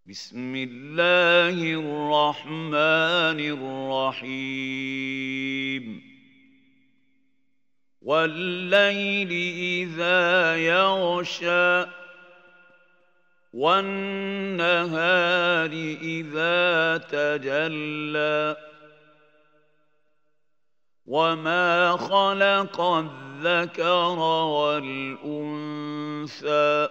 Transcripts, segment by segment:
بسم الله الرحمن الرحيم والليل إذا يغشى والنهار إذا تجلى وما خلق الذكر والأنثى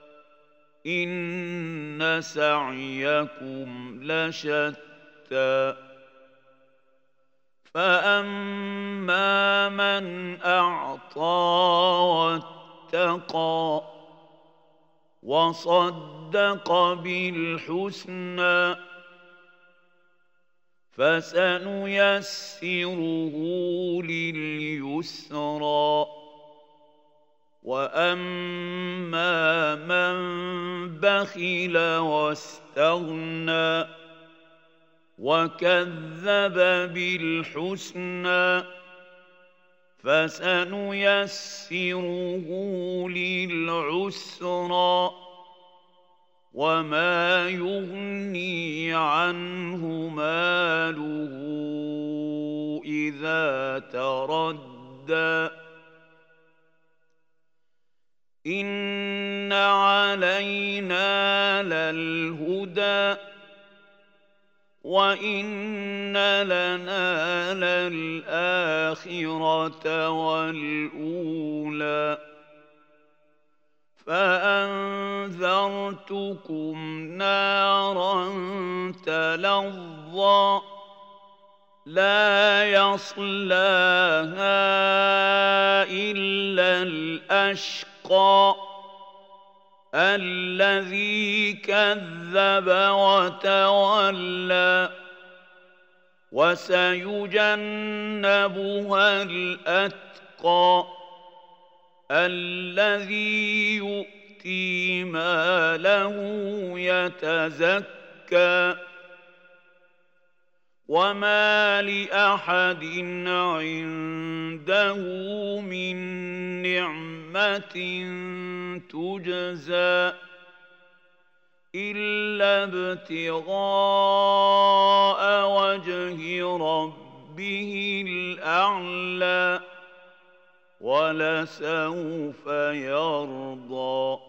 إن سعيكم لشتى فأما من أعطى واتقى وصدق بالحسنى فسنيسره لليسرى وأما من بخل واستغنى وكذب بالحسنى فسنيسره للعسرى وما يغني عنه ماله إذا تردى إن علينا للهدى وإن لنا للآخرة والأولى فأنذرتكم نارا تلظى لا يصلاها إلا الأشقى الذي كذب وتولى وسيجنبها الأتقى الذي يؤتي ماله يتزكى وما لأحد عنده من نعمة تجزى إلا ابتغاء وجه ربه الأعلى ولسوف يرضى